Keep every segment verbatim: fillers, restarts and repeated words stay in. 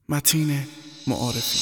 متین معارفی.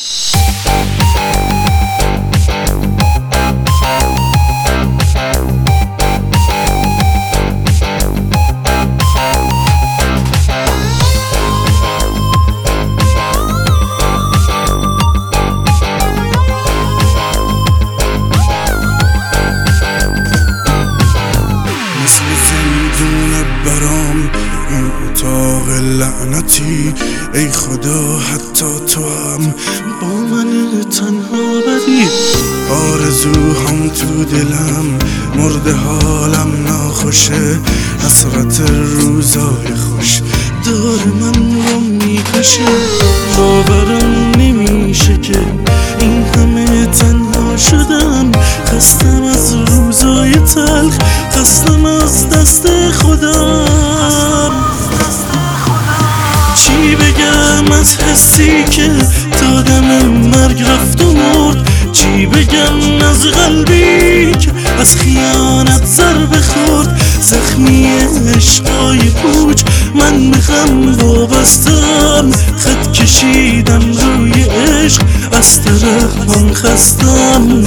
مثل زندون برام این اتاق لعنتی، ای خدا حتی تو هم با من تنها بدی. آرزوهام تو دلم مرده، حالم ناخوشه، حسرت روزای خوش داره من رو میکشه. باورم نمیشه که این همه تنها شدم، خستم از روزای تلخ، خستم از دست خودم. چی بگم از حسی که تا دم مرگ رفت و مرد، چی بگم از قلبی که از خیانت ضربه خورد. زخمی عشقای پوچ من به غم وابستم، خط کشیدم روی عشق، از طرفم خستم.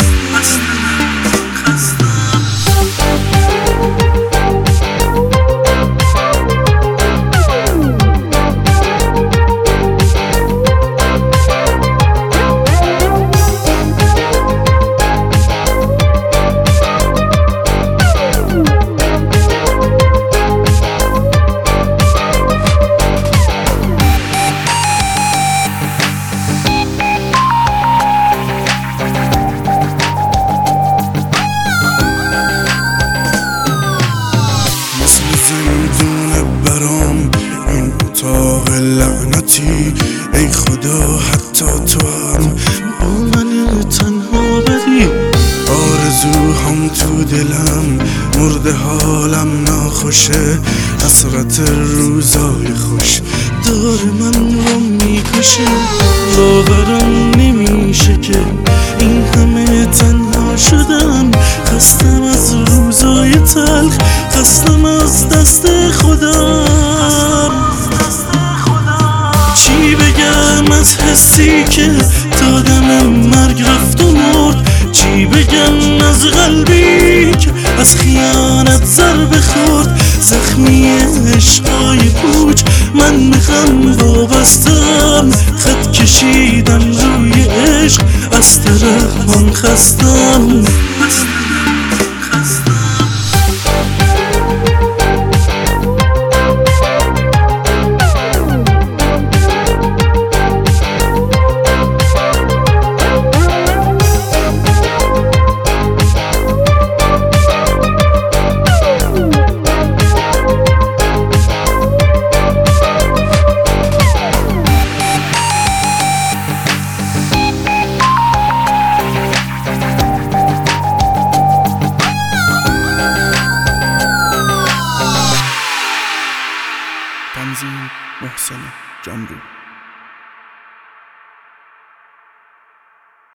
زندون برام این اتاق لعنتی، ای خدا حتی تو هم با من تنها بدی. آرزوهام تو دلم مرده، حالم ناخوشه، حسرت روزای خوش داره من رو میکشه. باورم نمیشه که این همه تنها شدم، خستم از روزای تلخ، خستم از دست خودم. چی بگم از حسی که تا دم مرگ رفت و مرد، چی بگم از قلبی که از خیانت ضربه خورد. زخمی عشقای پوچ من به غم وابستم، خط کشیدم روی عشق، از طرفم خستم. تنظیم محسن جنبو.